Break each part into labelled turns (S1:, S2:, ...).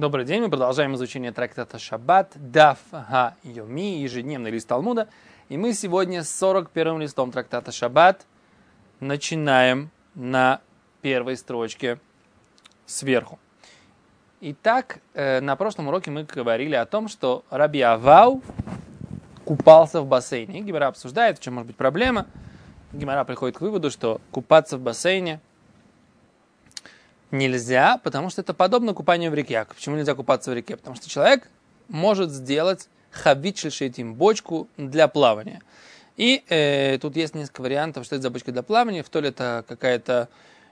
S1: Добрый день, мы продолжаем изучение трактата Шаббат, Даф Ха-Йоми, ежедневный лист Талмуда. И мы сегодня с 41-м листом трактата Шаббат начинаем на первой строчке сверху. Итак, на прошлом уроке мы говорили о том, что Раби Авау купался в бассейне. И Гемара обсуждает, в чем может быть проблема. Гемара приходит к выводу, что купаться в бассейне нельзя, потому что это подобно купанию в реке. Почему нельзя купаться в реке? Потому что человек может сделать хавит шельшейтим, бочку для плавания. И тут есть несколько вариантов, что это за бочка для плавания. То ли это какая-то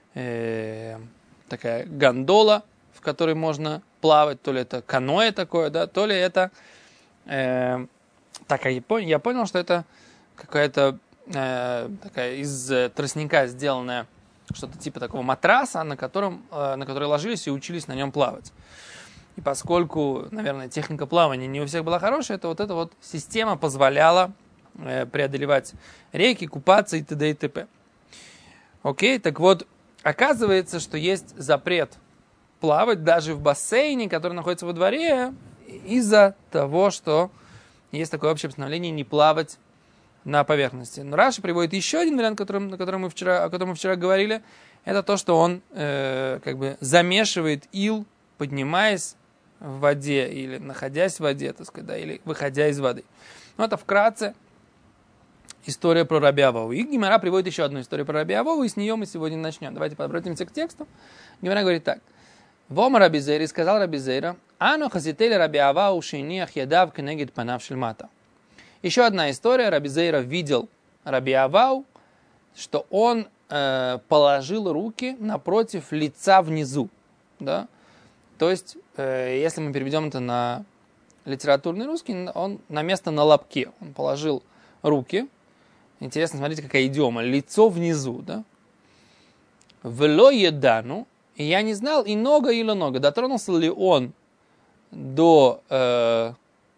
S1: такая гондола, в которой можно плавать, то ли это каноэ такое, да, то ли это я понял, что это какая-то такая из тростника сделанная, что-то типа такого матраса, на который ложились и учились на нем плавать. И поскольку, наверное, техника плавания не у всех была хорошая, то вот эта вот система позволяла преодолевать реки, купаться и т.д. и т.п. Окей, так вот, оказывается, что есть запрет плавать даже в бассейне, который находится во дворе, из-за того, что есть такое общее постановление не плавать на поверхности. Но Раши приводит еще один вариант, о котором мы вчера говорили. Это то, что он замешивает ил, поднимаясь в воде или находясь в воде, так сказать, да, или выходя из воды. Но это вкратце история про Раби Авау. И Гемара приводит еще одну историю про Раби Авау, и с нее мы сегодня начнем. Давайте обратимся к тексту. Гемара говорит так. Вома Раби Зейра, сказал Раби Зейра, «Ано хазители Раби Авау шейниах ядав кенегид панав шельмата». Еще одна история. Раби Зейра видел Раби Авау, что он положил руки напротив лица внизу. Да? То есть, если мы переведем это на литературный русский, он на место на лобке. Он положил руки. Интересно, смотрите, какая идиома. Лицо внизу. Да? Вело едану. И я не знал, и нога или нога. Дотронулся ли он до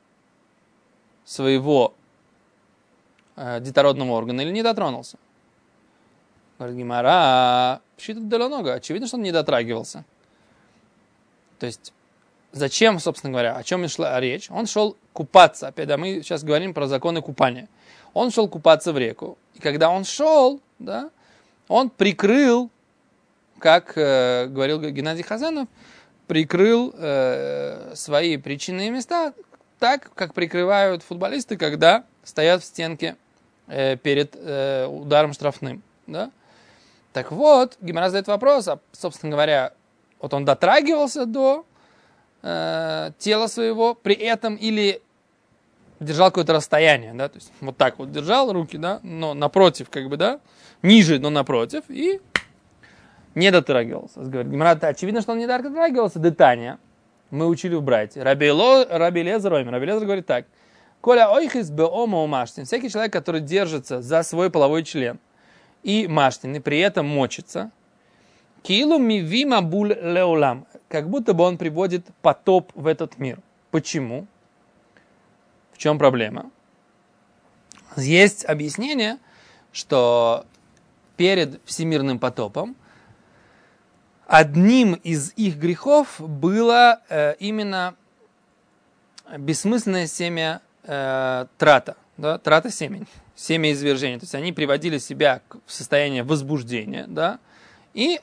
S1: своего детородного органа или не дотронулся? Говорит Гемара, пшитат делонога. Очевидно, что он не дотрагивался. То есть, зачем, собственно говоря, о чем шла речь? Он шел купаться. Опять, да, мы сейчас говорим про законы купания. Он шел купаться в реку. И когда он шел, да, он прикрыл, как говорил Геннадий Хазанов, прикрыл свои причинные места так, как прикрывают футболисты, когда стоят в стенке перед ударом штрафным. Да? Так вот, Гемара задает вопрос, собственно говоря, вот он дотрагивался до тела своего, при этом или держал какое-то расстояние, да, то есть вот так вот держал руки, да, но напротив, да, ниже, но напротив, и не дотрагивался. Говорит Гемара, очевидно, что он не дотрагивался, детания. Мы учили в брате. Раби Лезер говорит так. Коля ойхис беома умаштин. Всякий человек, который держится за свой половой член и маштин, и при этом мочится, килу мивима буль леулам. Как будто бы он приводит потоп в этот мир. Почему? В чем проблема? Есть объяснение, что перед всемирным потопом одним из их грехов было именно бессмысленное семя трата, да, трата семени, семя извержения. То есть они приводили себя в состояние возбуждения, да, и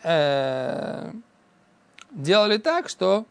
S1: делали так, что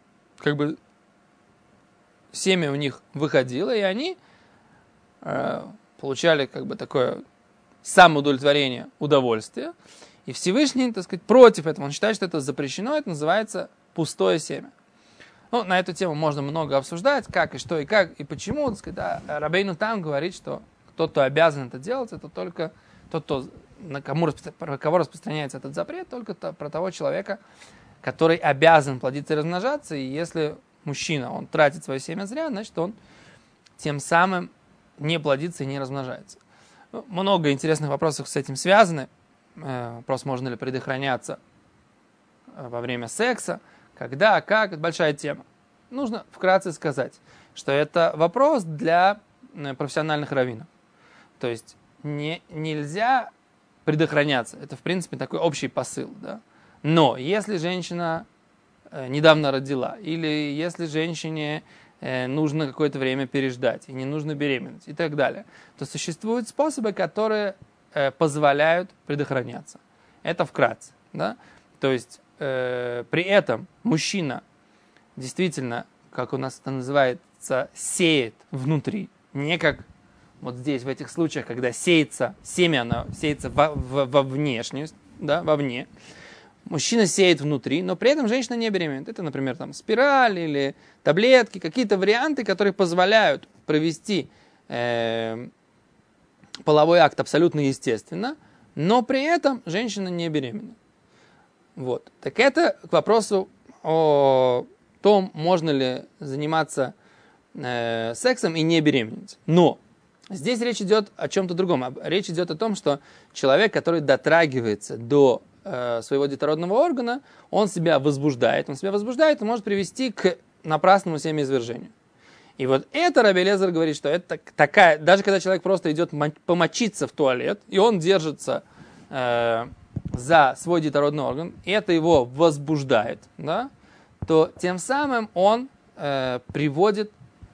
S1: семя у них выходило, и они получали такое самоудовлетворение, удовольствие. И Всевышний, так сказать, против этого. Он считает, что это запрещено, это называется пустое семя. Ну, на эту тему можно много обсуждать, как и что, и как, и почему. Так сказать, да, Рабейну Там говорит, что тот, кто обязан это делать, это только тот, про кого распространяется этот запрет, только про того человека, который обязан плодиться и размножаться. И если мужчина, он тратит свое семя зря, значит, он тем самым не плодится и не размножается. Много интересных вопросов с этим связаны. Вопрос, можно ли предохраняться во время секса, когда, как, это большая тема. Нужно вкратце сказать, что это вопрос для профессиональных раввинов. То есть нельзя предохраняться. Это, в принципе, такой общий посыл. Да? Но если женщина недавно родила, или если женщине нужно какое-то время переждать, и не нужно беременеть, и так далее, то существуют способы, которые позволяют предохраняться. Это вкратце. Да? То есть при этом мужчина действительно, как у нас это называется, сеет внутри, не как вот здесь, в этих случаях, когда сеется семя, оно сеется во внешность, да, вовне. Мужчина сеет внутри, но при этом женщина не беременна. Это, например, там, спираль или таблетки, какие-то варианты, которые позволяют провести половой акт абсолютно естественно, но при этом женщина не беременна. Вот. Так это к вопросу о том, можно ли заниматься сексом и не беременеть. Но здесь речь идет о чем-то другом. Речь идет о том, что человек, который дотрагивается до своего детородного органа, он себя возбуждает. Он себя возбуждает и может привести к напрасному семяизвержению. И вот это Раби Элиэзер говорит, что это такая, даже когда человек просто идет помочиться в туалет, и он держится за свой детородный орган, и это его возбуждает, да, то тем самым он приводит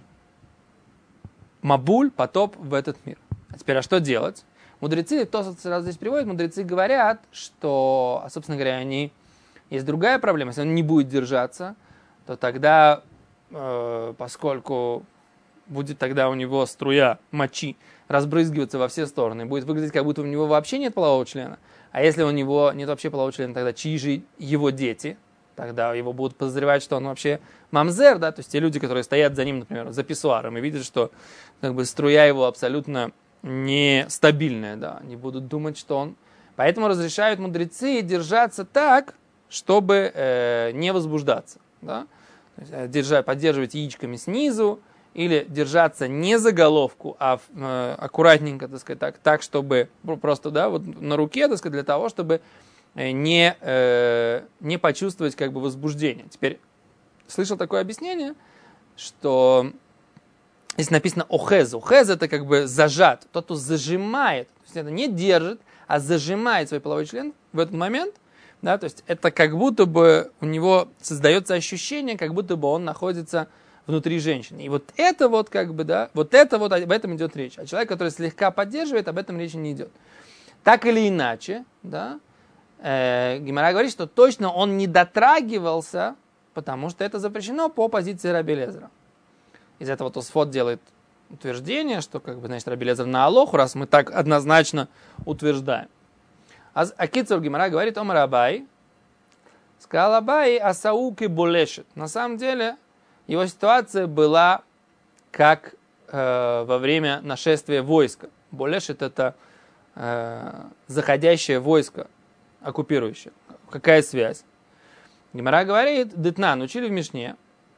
S1: мабуль, потоп в этот мир. А теперь, а что делать? Мудрецы, кто сразу здесь приводит, мудрецы говорят, что, собственно говоря, есть другая проблема. Если он не будет держаться, то тогда, поскольку будет тогда у него струя мочи разбрызгиваться во все стороны, будет выглядеть, как будто у него вообще нет полового члена. А если у него нет вообще полового члена, тогда чьи же его дети? Тогда его будут подозревать, что он вообще мамзер, да, то есть те люди, которые стоят за ним, например, за писсуаром, и видят, что как бы струя его абсолютно нестабильная, да, они будут думать, что он... Поэтому разрешают мудрецы держаться так, чтобы не возбуждаться, да, поддерживать яичками снизу, или держаться не за головку, а аккуратненько, так сказать, так, чтобы просто, да, вот на руке, так сказать, для того, чтобы не почувствовать как бы возбуждение. Теперь слышал такое объяснение, что здесь написано охез. Охез это как бы зажат, тот, кто зажимает, то есть это не держит, а зажимает свой половой член в этот момент, да, то есть это как будто бы у него создается ощущение, как будто бы он находится внутри женщины. И вот это вот как бы, да, вот об этом идет речь. А человек, который слегка поддерживает, об этом речи не идет. Так или иначе, да, Гемара говорит, что точно он не дотрагивался, потому что это запрещено по позиции Раби Элиэзера. Из этого Тосфот делает утверждение, что, как бы, значит, Раби Элиэзер на Алоху, раз мы так однозначно утверждаем. А Кицур Гемара говорит, Омар Абай, сказал Абай, асауки болешет. На самом деле, его ситуация была как во время нашествия войска. Болешет это заходящее войско, оккупирующее. Какая связь? Гемара говорит, Дитнан, учили в Мишне,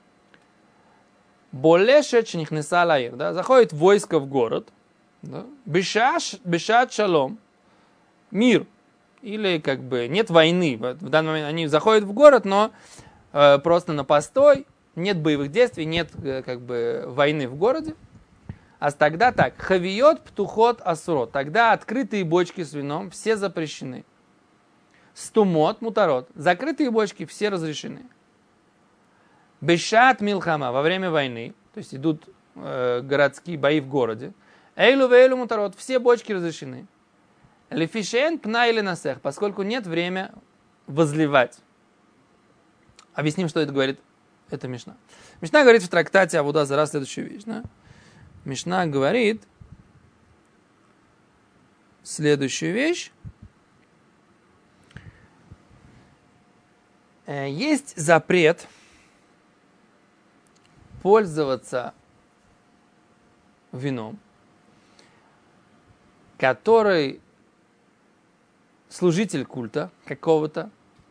S1: Болешет шнихнеса лаир, да, заходит войско в город, да, бешат шалом, мир, или как бы нет войны, в данный момент они заходят в город, но просто на постой, нет боевых действий, нет как бы войны в городе. А тогда так, хавиот, птухот, асурот, тогда открытые бочки с вином все запрещены. Стумот, мутарот, закрытые бочки все разрешены. Бешат милхама, во время войны, то есть идут городские бои в городе. Эйлу вейлу мутарот, все бочки разрешены. Лефишен пна или насех, поскольку нет времени возливать. Объясним, что это говорит эта Мишна. Мишна говорит в трактате Авода Зара следующую вещь. Да? Мишна говорит следующую вещь. Есть запрет пользоваться вином, который служитель культа каких-то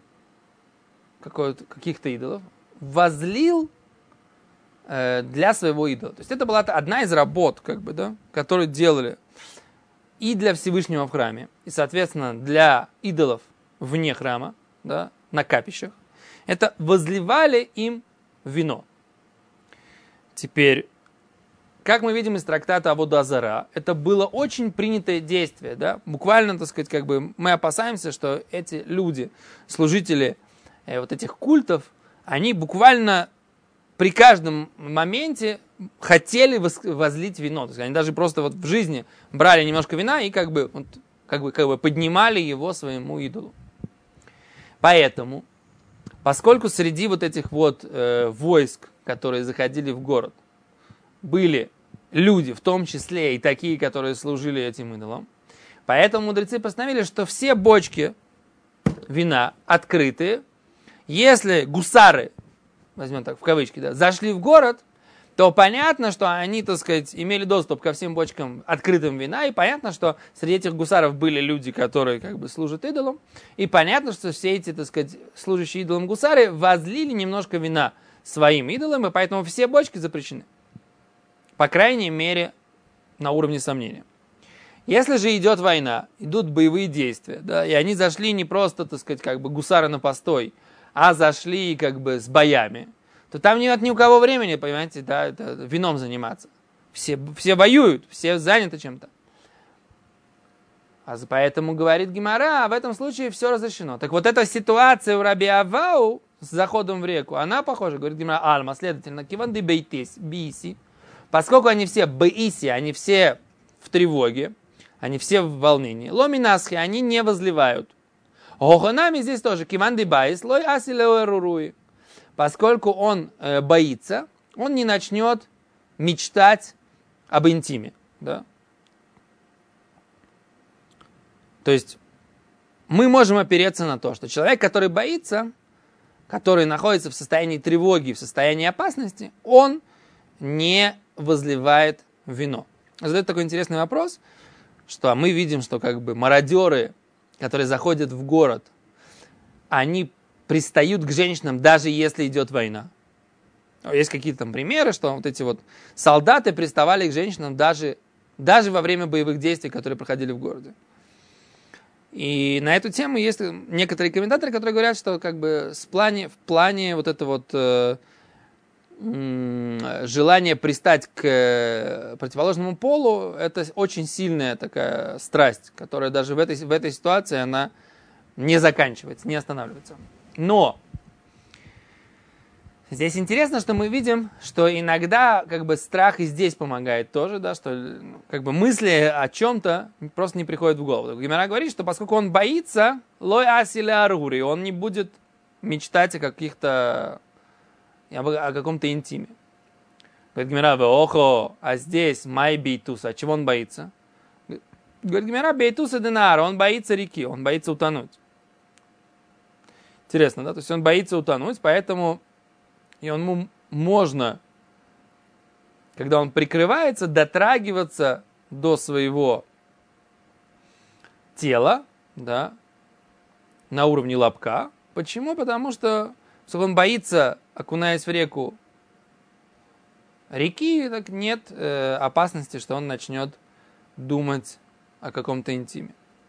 S1: идолов возлил для своего идола. То есть это была одна из работ, как бы, да, которые делали и для Всевышнего в храме, и, соответственно, для идолов вне храма, да, на капищах. Это возливали им вино. Теперь, как мы видим из трактата Авода Зара, это было очень принятое действие. Да? Буквально, так сказать, как бы мы опасаемся, что эти люди, служители вот этих культов, они буквально при каждом моменте хотели возлить вино. То есть они даже просто вот в жизни брали немножко вина и как бы поднимали его своему идолу. Поэтому, поскольку среди вот этих вот войск, которые заходили в город, были люди, в том числе и такие, которые служили этим идолам, поэтому мудрецы постановили, что все бочки вина открытые. Если гусары, возьмем так в кавычки, да, зашли в город, то понятно, что они, так сказать, имели доступ ко всем бочкам открытым вина, и понятно, что среди этих гусаров были люди, которые как бы служат идолам, и понятно, что все эти, так сказать, служащие идолам гусары возлили немножко вина своим идолам, и поэтому все бочки запрещены. По крайней мере, на уровне сомнения. Если же идет война, идут боевые действия, да, и они зашли не просто, так сказать, как бы гусары на постой, а зашли как бы с боями, то там нет ни у кого времени, понимаете, да, вином заниматься. Все воюют, все заняты чем-то. А поэтому, говорит Гемара, в этом случае все разрешено. Так вот эта ситуация у Раби Авау с заходом в реку, она похожа, говорит Гемара, альма, следовательно, киванды бейтис, биси, поскольку они все бейси, они все в тревоге, они все в волнении, ломинасхи, они не возливают. Гоханами здесь тоже, киванды байс, лой асилеуэруруи. Поскольку он боится, он не начнет мечтать об интиме. Да? То есть мы можем опереться на то, что человек, который боится, который находится в состоянии тревоги, в состоянии опасности, он не возливает вино. Задает такой интересный вопрос, что мы видим, что как бы мародеры, которые заходят в город, они пристают к женщинам, даже если идет война. Есть какие-то там примеры, что вот эти вот солдаты приставали к женщинам даже во время боевых действий, которые проходили в городе. И на эту тему есть некоторые комментаторы, которые говорят, что как бы в плане вот это вот желание пристать к противоположному полу, это очень сильная такая страсть, которая даже в этой ситуации она не заканчивается, не останавливается. Но здесь интересно, что мы видим, что иногда как бы страх и здесь помогает тоже, да, что как бы мысли о чем-то просто не приходят в голову. Гемара говорит, что поскольку он боится, лой асиля арури, он не будет мечтать о каком-то интиме. Говорит Гемара, охо, а здесь май бейтус, а чего он боится? Говорит Гемара, бейтуса динара, он боится реки, он боится утонуть. Интересно, да? То есть он боится утонуть, поэтому ему можно, когда он прикрывается, дотрагиваться до своего тела, да, на уровне лобка. Почему? Потому что он боится, окунаясь в реку реки, так нет опасности, что он начнет думать о каком-то интиме.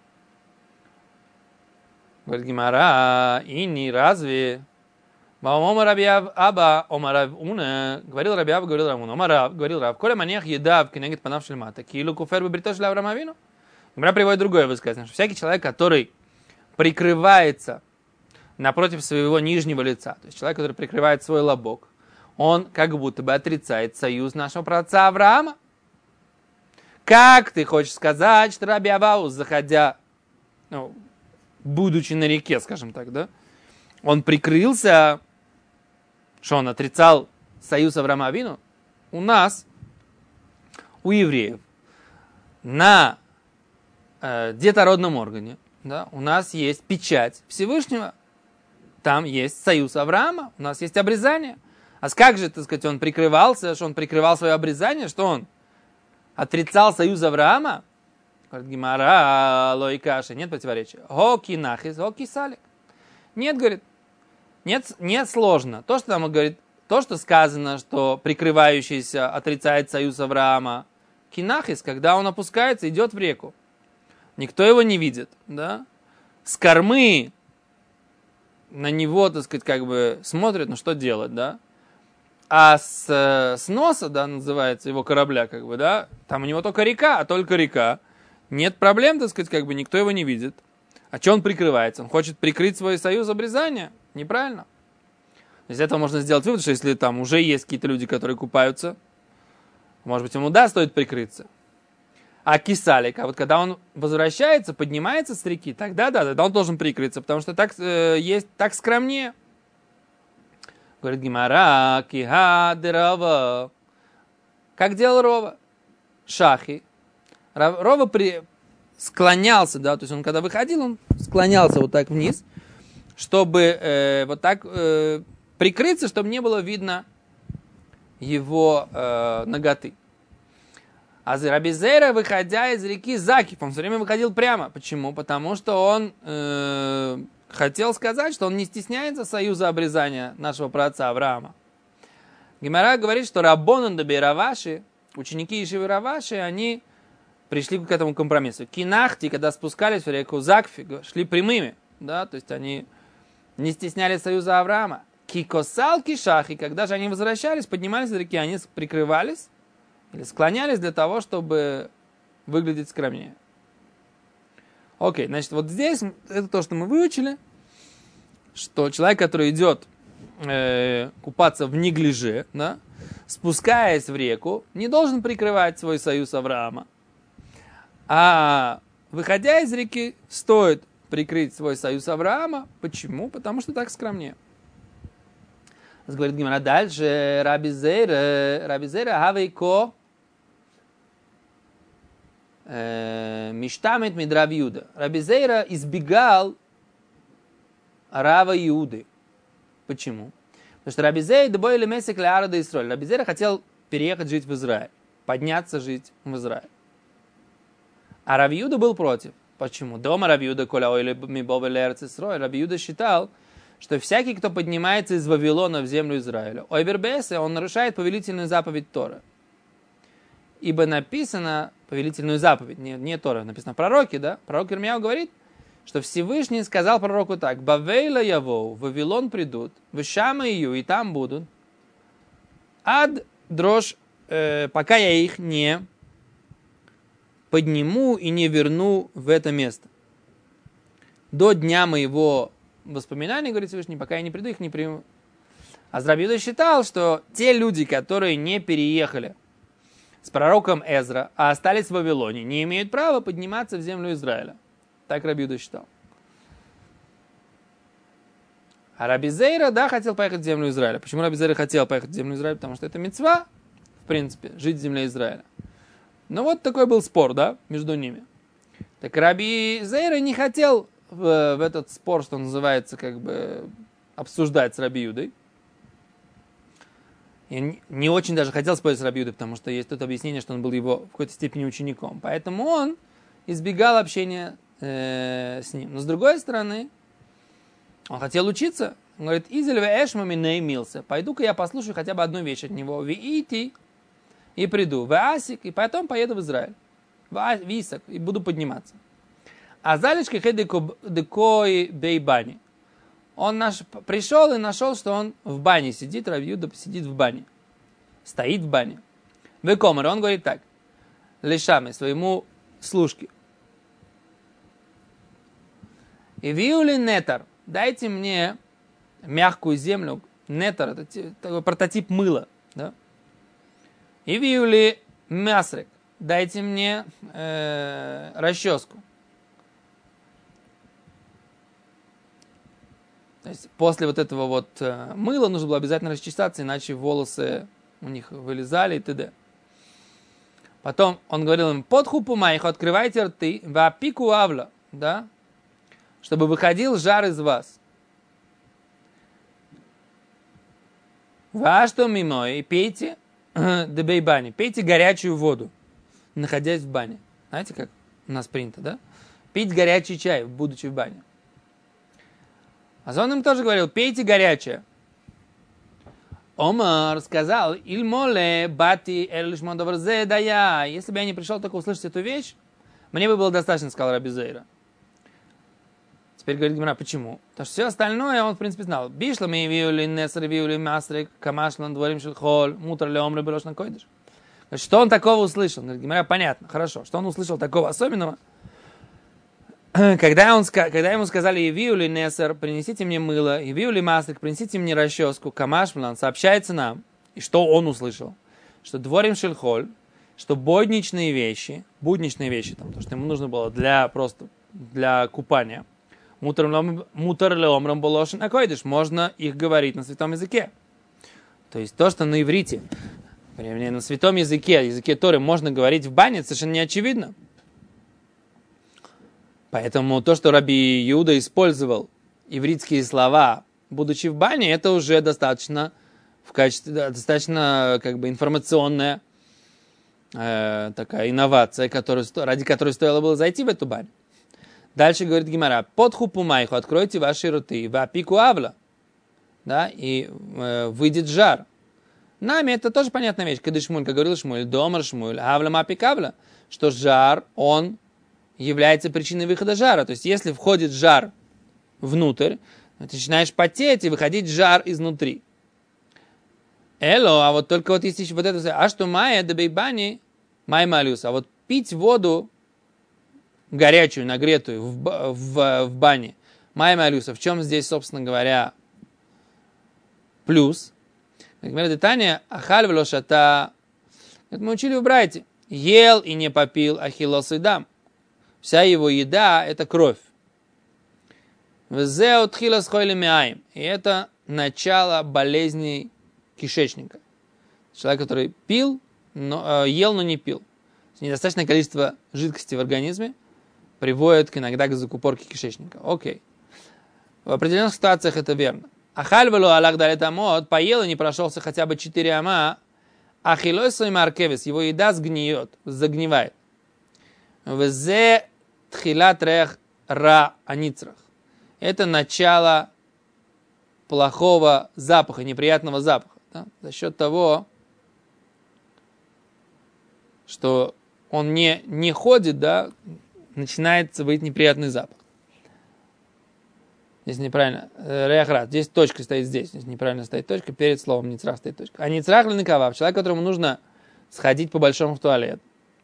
S1: Говорит Гемара, и не разве? Говорил Раби Аба, говорил Рав Уна, говорил Рав, коля манех едав кенегет панав шельмата, килу куфер бебрито шель Авраама Авину. Гемара приводит другое высказывание, что всякий человек, который прикрывается напротив своего нижнего лица, то есть человек, который прикрывает свой лобок, он как будто бы отрицает союз нашего праотца Авраама. Как ты хочешь сказать, что Раби Авау, заходя, будучи на реке, скажем так, да, он прикрылся, что он отрицал союз Авраама Авину? У нас, у евреев, на детородном органе, да, у нас есть печать Всевышнего, там есть союз Авраама, у нас есть обрезание. А как же, так сказать, он прикрывался, что он прикрывал свое обрезание, что он отрицал союз Авраама? Говорит Гемара, лойкаши, нет противоречия. Хоки нахис, хоки салик. Нет, говорит, нет сложно. То, что там говорит, то, что сказано, что прикрывающийся отрицает союз Авраама, кинахис, когда он опускается, идет в реку. Никто его не видит, да? С кормы на него, так сказать, как бы смотрят, ну что делать, да? А с носа, да, называется его корабля, как бы, да, там у него только река, а только река. Нет проблем, так сказать, как бы никто его не видит. А что он прикрывается? Он хочет прикрыть свой союз обрезания? Неправильно. Из этого можно сделать вывод, что если там уже есть какие-то люди, которые купаются, может быть, ему стоит прикрыться. А кисалик, а вот когда он возвращается, поднимается с реки, тогда он должен прикрыться, потому что так есть так скромнее. Говорит Гимара, киха дерава. Как делал Рова? Шахи. Рова склонялся, да, то есть он когда выходил, он склонялся вот так вниз, чтобы вот так прикрыться, чтобы не было видно его наготы. А Раби Зейра, выходя из реки Закиф, он все время выходил прямо. Почему? Потому что он хотел сказать, что он не стесняется союза обрезания нашего праотца Авраама. Гемара говорит, что Раббонан да Раваши, ученики Ешивы Раваши, они пришли к этому компромиссу. Кинахти, когда спускались в реку Закфи, шли прямыми, да, то есть они не стеснялись союза Авраама. Кикосал кишахи, когда же они возвращались, поднимались из реки, они прикрывались или склонялись для того, чтобы выглядеть скромнее. Окей, значит, вот здесь это то, что мы выучили, что человек, который идет купаться в неглиже, да, спускаясь в реку, не должен прикрывать свой союз Авраама. А выходя из реки, стоит прикрыть свой союз Авраама. Почему? Потому что так скромнее. Говорит Гимара дальше. Раби Зейра, хавейко миштамет мид Раби Юда. Раби Зейра избегал Рава Иуды. Почему? Потому что Раби Зейра бойли месек леара де Исраэль. Раби Зейра хотел переехать жить в Израиль, подняться жить в Израиль. А Раби Юда был против. Почему? Дома Раби Юда коля ойли ми бове леарц Исраэль. Раби Юда считал, что всякий, кто поднимается из Вавилона в землю Израиля, ойбербесе, он нарушает повелительную заповедь Торы. Ибо написано повелительную заповедь, не Тора, написано в пророке, да? Пророк Ирмияу говорит, что Всевышний сказал пророку так: «Бавейла явоу, в Вавилон придут, в Шама ию, и там будут, ад дрожь, пока я их не подниму и не верну в это место. До дня моего воспоминания, говорит Всевышний, пока я не приду, их не приму». А Раби Юда считал, что те люди, которые не переехали с пророком Эзра, а остались в Вавилоне, не имеют права подниматься в землю Израиля. Так Раби Юда считал. А Раби Зейра, да, хотел поехать в землю Израиля. Почему Раби Зейра хотел поехать в землю Израиля? Потому что это мицва, в принципе, жить в земле Израиля. Ну вот такой был спор, да, между ними. Так Раби Зейра не хотел в этот спор, что называется, как бы обсуждать с Раби Юдой. И не очень даже хотел спорить с Раби Юдой, потому что есть тут объяснение, что он был его в какой-то степени учеником. Поэтому он избегал общения с ним. Но с другой стороны, он хотел учиться. Он говорит: «Изельве эшмами наимился». Пойду-ка я послушаю хотя бы одну вещь от него. «Виити» и приду. «Васик» и потом поеду в Израиль. «Висак» и буду подниматься. А залечка хедекой бейбани. Он пришел и нашел, что он в бане сидит, Раби Юда сидит в бане. Стоит в бане. Векомер, он говорит так: лешаме, своему служке. И виули нетар, дайте мне мягкую землю. Нетар, это такой прототип мыла. Да? И виули мясрек, дайте мне расческу. То есть после вот этого вот мыла нужно было обязательно расчесаться, иначе волосы у них вылезали и т.д. Потом он говорил им: под хупу майху открывайте рты, ва пику авла, да, чтобы выходил жар из вас. Ва что мимо, и пейте дебейбани, пейте горячую воду, находясь в бане. Знаете, как у нас принято, да? Пить горячий чай, будучи в бане. А он им тоже говорил: пейте горячее. Омар сказал: «Ильмоле бати эльшмодоврзе дая». Если бы я не пришел только услышать эту вещь, мне бы было достаточно, сказал Раби Зейра. Теперь говорит Гемара: почему? Потому что все остальное он, в принципе, знал. Бишла мы виули, несер виули, мастрик, камашлан, дворим шельхоль, мутр леомры, белош на койдыш. Что он такого услышал? Говорит Гемара: понятно, хорошо. Что он услышал такого особенного? когда ему сказали, Евиули Несер, принесите мне мыло, Евиули Маслик, принесите мне расческу, Камашмлан, сообщается нам, и что он услышал, что дворим шельхоль, что будничные вещи, там, то, что ему нужно было для купания, мутар леомрам болошин акойдыш, можно их говорить на святом языке. То есть то, что на иврите, на святом языке Торы можно говорить в бане, совершенно не очевидно. Поэтому то, что Раби Иуда использовал ивритские слова, будучи в бане, это уже достаточно информационная такая инновация, ради которой стоило было зайти в эту баню. Дальше говорит Гемара: под хупу майху откройте ваши рты, вапику авла, да, и выйдет жар. Нами это тоже понятная вещь. Когда Шмуль, как говорил Шмуль, домар Шмуль, авла мапик авла, что жар, он является причиной выхода жара. То есть, если входит жар внутрь, ты начинаешь потеть и выходить жар изнутри. А вот только вот если вот это, а что майя дебейбани, май малюс, а вот пить воду горячую, нагретую в бане, май малюса, в чем здесь, собственно говоря, плюс? Например, детание ахаль влошата, это мы учили в Брайте, ел и не попил ахилос и дам. Вся его еда – это кровь. И это начало болезней кишечника. Человек, который ел, но не пил. Недостаточное количество жидкости в организме приводит иногда к закупорке кишечника. Окей. В определенных ситуациях это верно. Ахальвалу аллах далит амот, поел и не прошелся хотя бы 4 ама, ахилойсой маркевис, его еда загнивает. Взе тхилат рех ра аницрах. Это начало плохого запаха, неприятного запаха. Да? За счет того, что он не ходит, да, начинается быть неприятный запах. Здесь неправильно. Реахрат. Здесь точка стоит здесь. Здесь неправильно стоит точка. Перед словом ницрах стоит точка. А ницрах ленакавав. Человек, которому нужно сходить по-большому в туалет.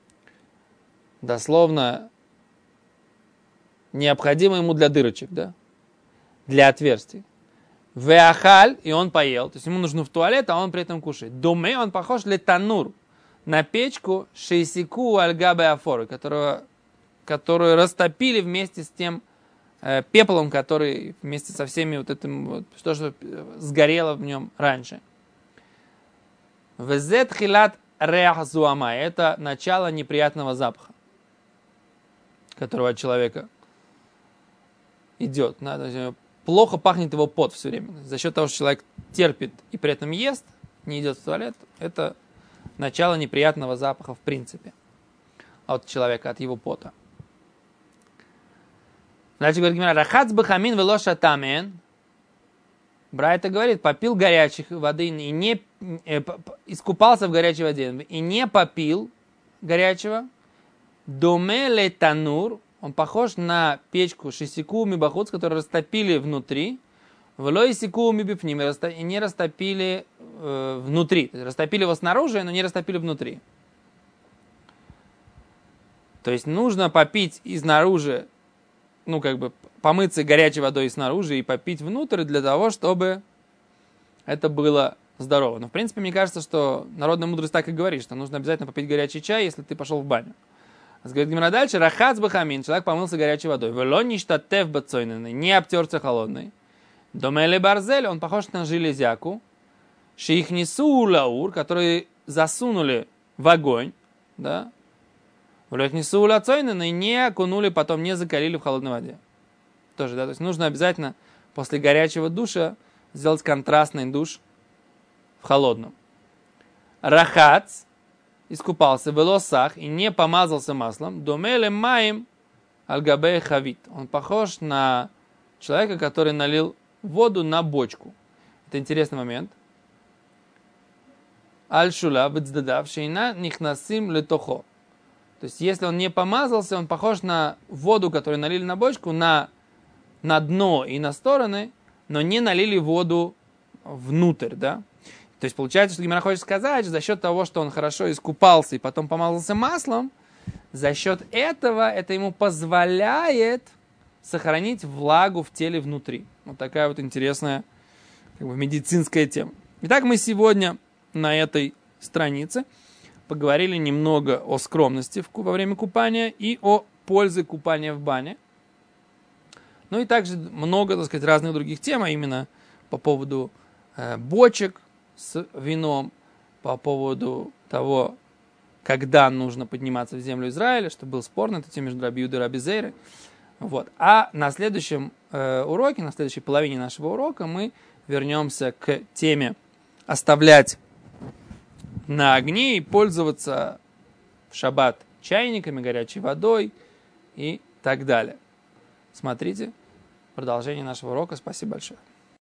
S1: Дословно необходимо ему для дырочек, да? Для отверстий. Веахаль, и он поел. То есть ему нужно в туалет, а он при этом кушает. Думе, он похож летанур. На печку шейсику альгабе афоры, которую растопили вместе с тем пеплом, который вместе со всеми вот этим, вот, что сгорело в нем раньше. Везет хилат реах зуама. Это начало неприятного запаха, которого от человека идет. Плохо пахнет его пот все время. За счет того, что человек терпит и при этом ест, не идет в туалет, это начало неприятного запаха в принципе от человека, от его пота. Дальше говорит Гемара: рахац бахамин вело шатамен. Брайта говорит, попил горячей воды и не искупался в горячей воде и не попил горячего. Доме ле танур, он похож на печку шисику мибахуц, которую растопили внутри. Вело исику мибифним, и не растопили внутри. То есть растопили его снаружи, но не растопили внутри. То есть нужно попить изнаружи, помыться горячей водой снаружи и попить внутрь для того, чтобы это было здорово. Но, в принципе, мне кажется, что народная мудрость так и говорит, что нужно обязательно попить горячий чай, если ты пошел в баню. Говорит Гемара дальше: рахац бахамин, человек помылся горячей водой. Вело ништатев бацойнены, не обтерся холодной. Домеле барзель, он похож на железяку. Шейхнису лаур, который засунули в огонь, да. Влехнису лацойнены, не окунули, потом не закалили в холодной воде. Тоже, да, то есть нужно обязательно после горячего душа сделать контрастный душ в холодном. Рахац искупался в лосах и не помазался маслом. Домеле маим альгабе хавит. Он похож на человека, который налил воду на бочку. Это интересный момент. Аль-шула бцдадав шейна нихнасим летохо. То есть, если он не помазался, он похож на воду, которую налили на бочку, на дно и на стороны, но не налили воду внутрь, да. То есть, получается, что Гемара хочет сказать, что за счет того, что он хорошо искупался и потом помазался маслом, за счет этого это ему позволяет сохранить влагу в теле внутри. Вот такая вот интересная медицинская тема. Итак, мы сегодня на этой странице поговорили немного о скромности во время купания и о пользе купания в бане. Ну и также много, так сказать, разных других тем, а именно по поводу бочек с вином, по поводу того, когда нужно подниматься в землю Израиля, что был спор на эту тему между Раби Юдой и Раби Зейрой. Вот. А на следующем уроке, на следующей половине нашего урока мы вернемся к теме оставлять на огне и пользоваться в шаббат чайниками, горячей водой и так далее. Смотрите продолжение нашего урока. Спасибо большое.